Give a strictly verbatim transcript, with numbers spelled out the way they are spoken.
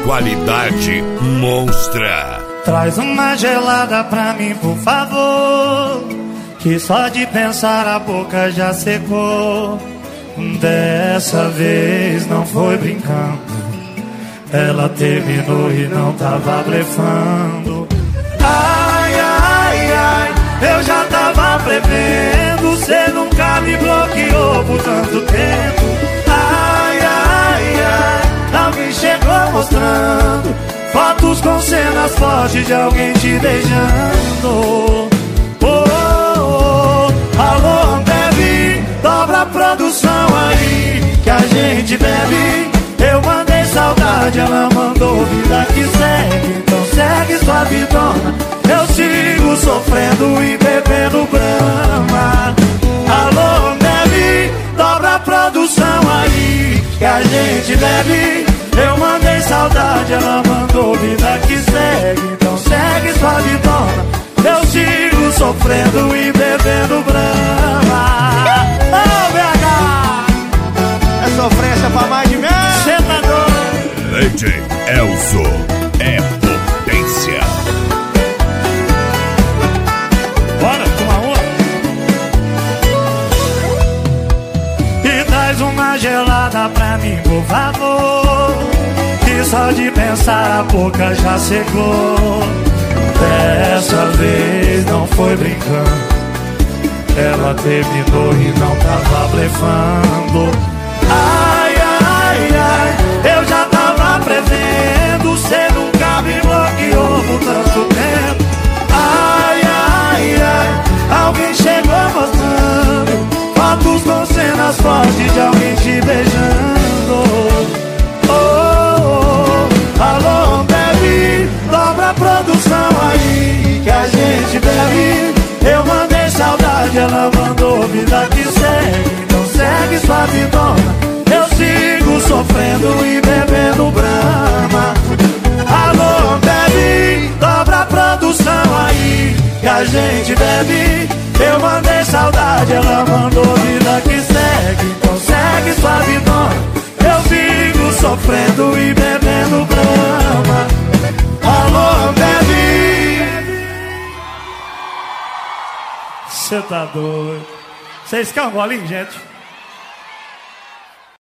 qualidade monstra. Traz uma gelada pra mim, por favor, que só de pensar a boca já secou. Dessa vez não foi brincando, ela terminou e não tava blefando. Ai, ai, ai, eu já tava prevendo, cê nunca me bloqueou por tanto tempo. Ai, ai, ai, alguém chegou mostrando fotos com cenas fortes de alguém te beijando. Oh, oh, oh. Alô, Ambev, dobra a produção aí que a gente bebe. Eu mandei saudade, ela mandou vida que segue. Então segue sua vidona, eu sigo sofrendo e bebendo Brahma. Alô, Ambev, dobra a produção aí que a gente bebe. Eu mandei saudade, ela mandou vida que segue. Então segue sua vidona, eu sigo sofrendo e bebendo Brahma. Ô, B H! É sofrência pra mais de mim. Cê tá doido? D J Elzo é potência. Bora tomar uma? E traz uma gelada pra mim, por favor, que só de pensar a boca já secou. Dessa vez não foi brincando, ela terminou e não tava blefando. Ai, ai, ai, eu já tava prevendo, cê nunca me bloqueou por tanto tempo. Ai, ai, ai, alguém chegou mostrando fotos com cenas fortes de alguém te beijando. Oh, oh, oh. Alô, Ambev, dobra a produção aí que a gente bebe. Eu mandei saudade, ela mandou vida que segue. Então segue sua vidona, eu sigo sofrendo e bebendo Brahma. Alô, Ambev, dobra a produção aí que a gente bebe. Eu mandei saudade, ela mandou vida que segue. Então segue sua vidona, eu sigo sofrendo e bebendo Brahma. Alô, Ambev. Cê tá doido? Vocês querem um golinho, gente?